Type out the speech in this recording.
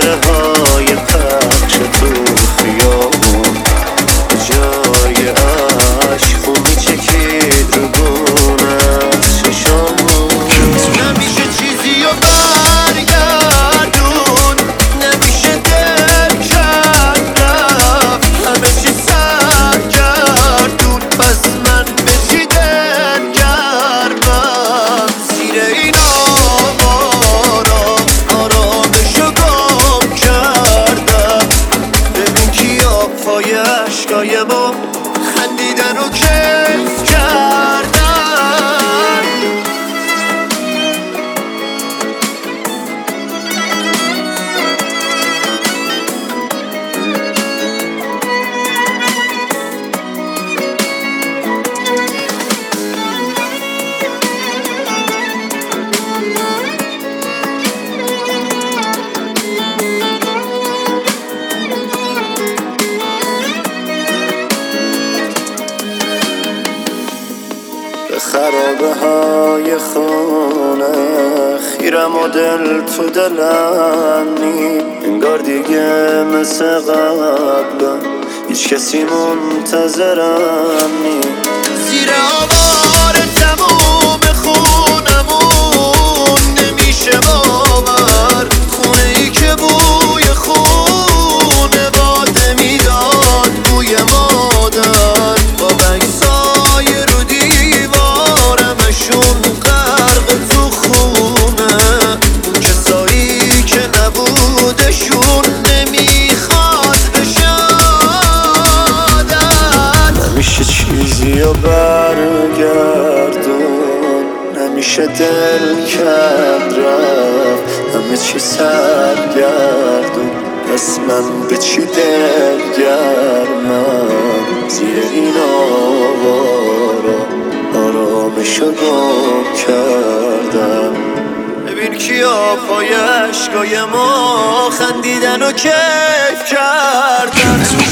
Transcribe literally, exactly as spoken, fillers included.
ستاره های پخش تو خیابون جای عشق خون میچکید رو گونه از چشامون. نمیشه چیزی رو برگردون، نمیشه دل کرد رفت، همه چی سرگردون، پس من به چی دل گرمم؟ زیر این آوارا آرامشو گم کردم. ببین کیا پای عشقای ما خندیدن و کیف کردن. به خرابه های خونه خیرم و دل تو دلم نی، انگار دیگه مثل قبل هیچ کسی منتظرم نی. زیر آوار تموم خونمون نمیشه باور، خونه ای که بوی خونه باده میداد بوی مادر، با بکسای رو دیوارمشون غرق تو خونه، اون کسایی که نبودشون نمیخواد بشادن. نمیشه چیزی رو برگردون، نمیشه دل کرد رفت، همه چی سرگردون، پس من به چی دل گرمم؟ زیر این آوارا آرامشو گم کردم. ببین کیا پای عشقای ما خندیدن و کیف کردن.